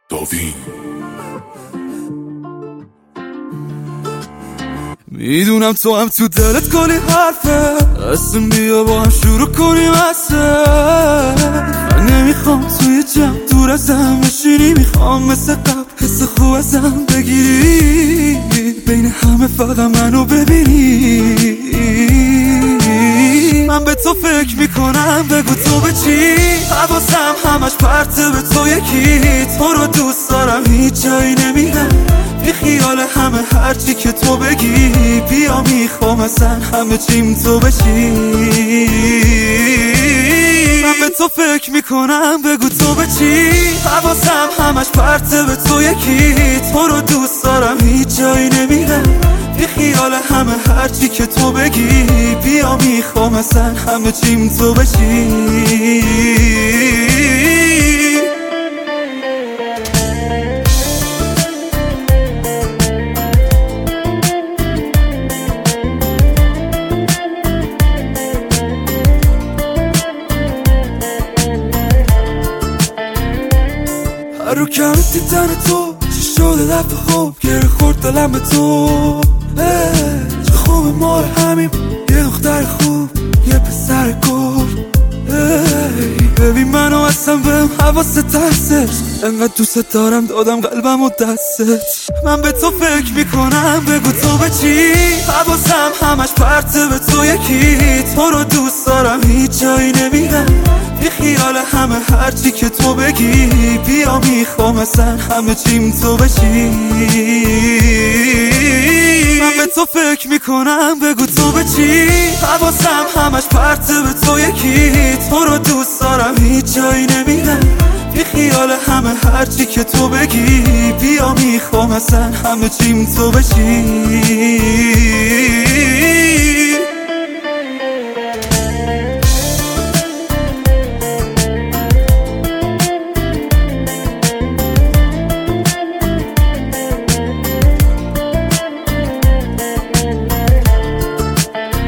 داوین میدونم تو هم تو دلت کلی حرفه، اصلا بیا با هم شروع کنیم من نمیخوام توی جمع دور ازم بشینی، میخوام مثل قبل حس خوب ازم بگیری، بین همه فقط منو ببینی. من به تو فکر میکنم، بگو تو به چی؟ حواسم همش پرته به تو یکی، تو رو دوست دارم هیچ جایی نمیرم، بی خیال همه هرچی که تو بگی، بیا میخوام اصلا همه چیم تو بشی. من به تو فکر میکنم، بگو تو به چی؟ حواسم همش پرته به تو یکی، تو رو دوست دارم هیچ جایی نمیرم، بی خیال همه هرچی که تو بگی، بیا میخوام اصلا همه چیم تو بشی. رو کمت دیدن تو چی شده دفعه خوب گره خورد دلم به تو، چه خوب ما همیم، یه دختر خوب یه پسر گل. ببین منو اصلا بهم حواست هستش، انقدر دوست دارم دادم قلبم و دستت. من به تو فکر میکنم، بگو تو به چی؟ حواسم همش پرته به تو یکی، تو رو دوست دارم هیچ جایی نمیرم، بی خیال همه هرچی که تو بگی، بیا میخوام اصلا همه چیم تو بشی. من به تو فکر میکنم، بگو تو به چی؟ حواسم همش پرته به تو یکی، تو رو دوست دارم هیچ جایی نمیرم، بی خیال همه هرچی که تو بگی، بیا میخوام اصلا همه چیم تو بشی.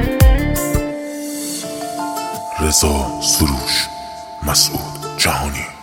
رضا سروش، مسعود جهانی.